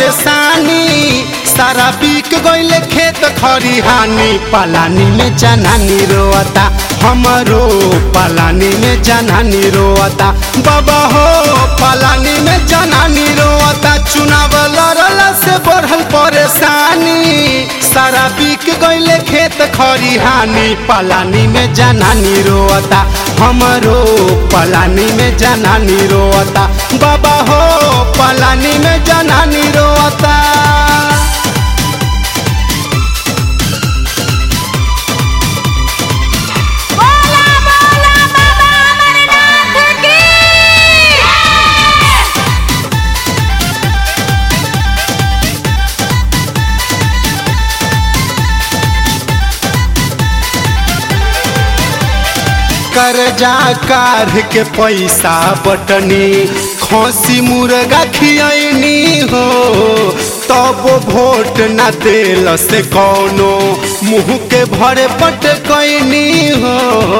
परेशानी सारा बिक गइल खेत खरिहानी पलानी में जनानी रोता हमरो पलानी में जनानी रोता बाबा हो पलानी में जनानी रोता चुनाव लड़ला से बढ़ल परेशानी सारा बिक गइल खेत खरिहानी पलानी में जनानी रोता हमरो पलानी में जनानी रोता बाबा हो पलानी में जनानी रोता कर्जा काढ़ के पैसा बटनी खसी मुर्गा खियनी हो तब वोट न देल से कौनो मुँह के भरे पट कैनी हो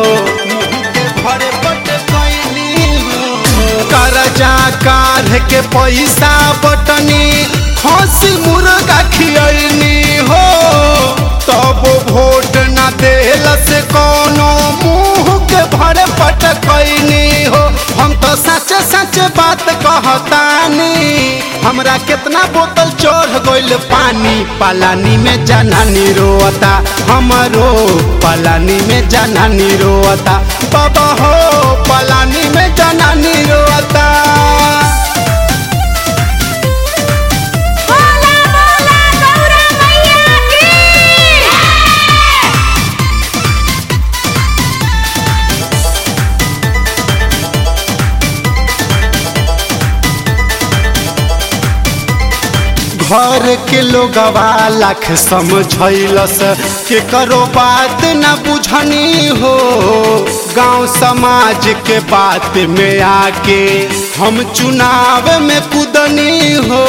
कर्जा काढ़ के पैसा बटनी खसी मुर्गा खियनी हो तब वोट न देल से कौनो मुँह के भरे पटकैनी हो हम तो सच सच बात कहतानी हमरा कितना बोतल चढ़ गइल पानी पलानी में जनानी रोता हमरो पलानी में जनानी रोता बाबा हो पलानी में जनानी रोता घर के लोगवा लाख समझैलस के करो बात न बुझनी हो गांव समाज के बात में आके हम चुनाव में कूदनी हो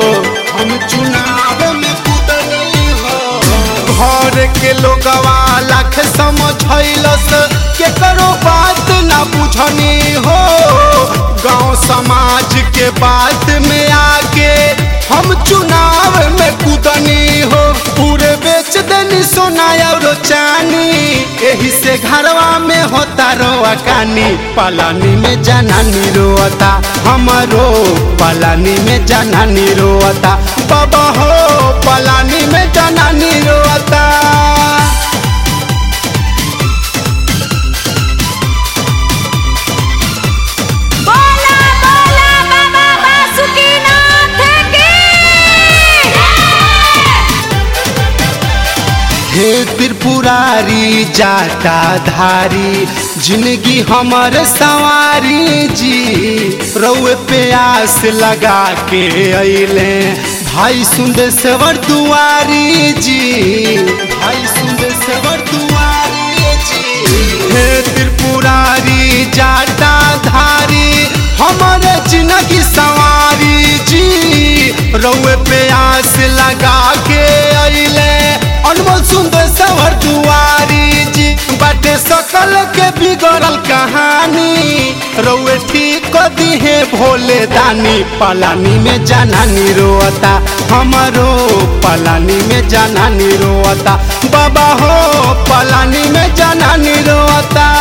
घर के लोगवा लाख समझैलस के करो बात न बुझनी हो गांव समाज के बात में आके हम चुनाव में कूदनी हो पूरे बेच देनी सोना और चानी यही से घरवा में होता रोआ कानी पलानी में जनानी रोता हमरो पलानी में जनानी रोता बाबा हो पलानी में जनानी रोता हे त्रिपुरारी जाता धारी जिंदगी हमर सवारी जी रउए प्यास लगा के अइले भाई सुंदेश्वर दुआरी जी हे त्रिपुरारी जाता धारी हमर जिंदगी सवारी जी रउए प्यास लगा के अइले अनमोल सुंदर सवर दुआरी जी बाटे सकल के बिगड़ल कहानी रउए ठीक दिहे भोले दानी पलानी में जनानी रोता हमरो पलानी में जनानी रोता बाबा हो पलानी में जनानी रोता।